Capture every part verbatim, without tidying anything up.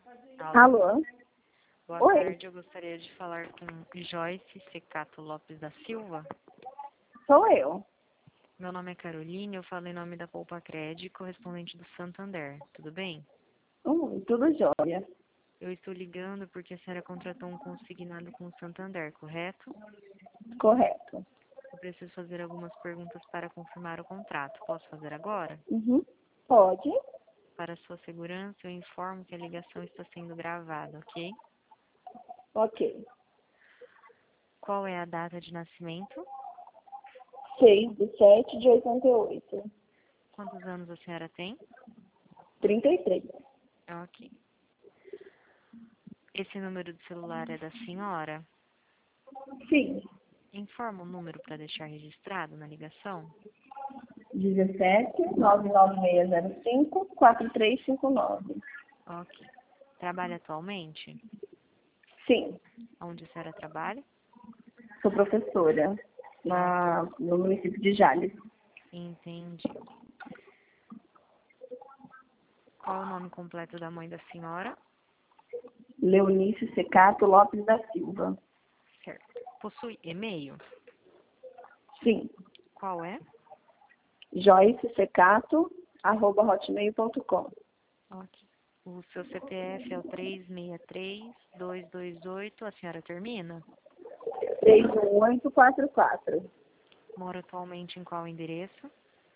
Alô? Alô? Boa Oi, tarde, eu gostaria de falar com Joyce Secato Lopes da Silva. sou eu. Meu nome é Caroline, eu falo em nome da Poupa Cred, correspondente do Santander. Tudo bem? Hum, tudo jóia. Eu estou ligando porque a senhora contratou um consignado com o Santander, correto? Correto. Eu preciso fazer algumas perguntas para confirmar o contrato. Posso fazer agora? Uhum. Pode? Para sua segurança, eu informo que a ligação está sendo gravada, ok? Ok. Qual é a data de nascimento? seis de sete de oitenta e oito. Quantos anos a senhora tem? trinta e três. Ok. Esse número de celular é da senhora? Sim. Informa o número para deixar registrado na ligação? dezessete, nove nove seis zero cinco, quatro três cinco nove. Ok. Trabalha atualmente? Sim. Onde a senhora trabalha? Sou professora na, no município de Jales. Entendi. Qual é o nome completo da mãe da senhora? Leonice Secato Lopes da Silva. Certo. Possui e-mail? Sim. Qual é? Joyce Secato, arroba hotmail ponto com. Ok. O seu C P F é o três seis três, dois dois oito, a senhora termina? três um oito quatro quatro. Mora atualmente em qual endereço?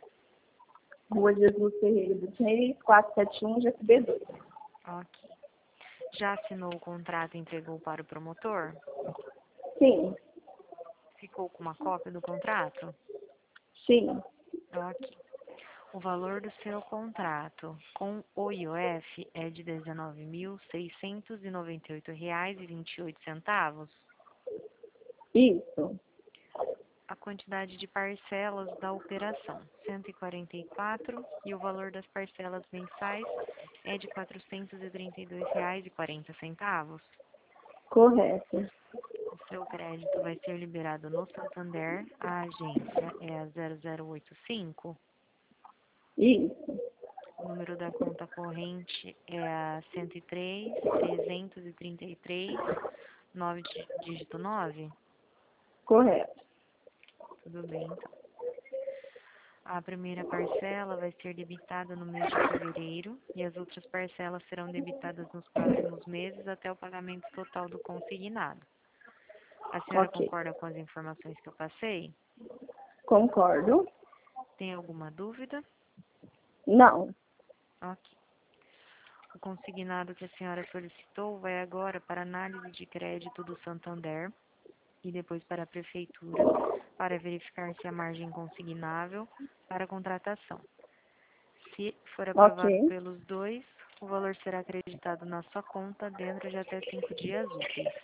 Rua Jesus Ferreira dos Reis, quatrocentos e setenta e um, G S B dois. Ok. Já assinou o contrato e entregou para o promotor? Sim, Ficou com uma cópia do contrato? sim. Ok. O valor do seu contrato com o I O F é de dezenove mil, seiscentos e noventa e oito reais e vinte e oito centavos. Isso. A quantidade de parcelas da operação, cento e quarenta e quatro, e o valor das parcelas mensais é de quatrocentos e trinta e dois reais e quarenta centavos. Correto. O seu crédito vai ser liberado no Santander, a agência é a zero zero oito cinco. Isso. O número da conta corrente é a cento e três, trezentos e trinta e três, nove dígito nove. Correto. Tudo bem, então. A primeira parcela vai ser debitada no mês de fevereiro e as outras parcelas serão debitadas nos próximos meses até o pagamento total do consignado. A senhora Ok. concorda com as informações que eu passei? Concordo. Tem alguma dúvida? Não. Ok. O consignado que a senhora solicitou vai agora para análise de crédito do Santander e depois para a prefeitura para verificar se há margem consignável para a contratação. Se for aprovado Ok. pelos dois, o valor será acreditado na sua conta dentro de até cinco dias úteis.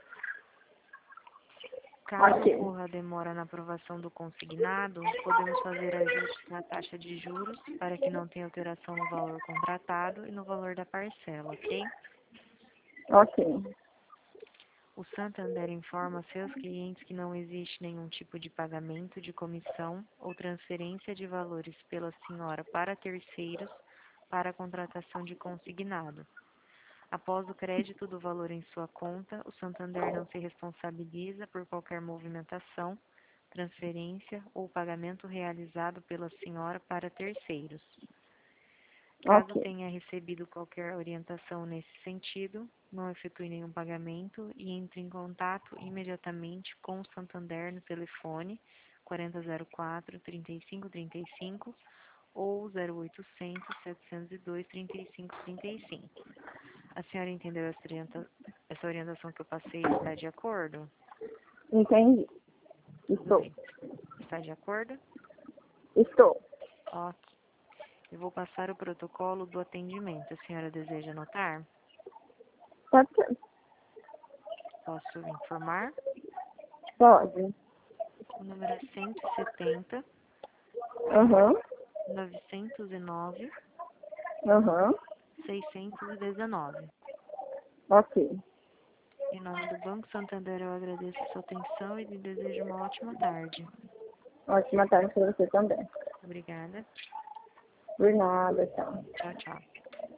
Caso Ok. ocorra demora na aprovação do consignado, podemos fazer ajustes na taxa de juros para que não tenha alteração no valor contratado e no valor da parcela, ok? Ok. O Santander informa seus clientes que não existe nenhum tipo de pagamento de comissão ou transferência de valores pela senhora para terceiros para a contratação de consignado. Após o crédito do valor em sua conta, o Santander não se responsabiliza por qualquer movimentação, transferência ou pagamento realizado pela senhora para terceiros. Caso Ok. tenha recebido qualquer orientação nesse sentido, não efetue nenhum pagamento e entre em contato imediatamente com o Santander no telefone quarenta zero quatro, trinta e cinco trinta e cinco ou zero oitocentos, setecentos e dois, trinta e cinco trinta e cinco. A senhora entendeu essa, orienta essa orientação que eu passei? Está de acordo? Entendi. Tudo Estou. bem. Está de acordo? Estou. Ok. Eu vou passar o protocolo do atendimento. A senhora deseja anotar? Pode ser. Posso informar? Pode. O número é cento e setenta, Aham. novecentos e nove, Aham. seiscentos e dezenove. Ok. Em nome do Banco Santander, eu agradeço a sua atenção e lhe desejo uma ótima tarde. Ótima tarde para você também. Obrigada. Por nada, tchau. Tchau, tchau.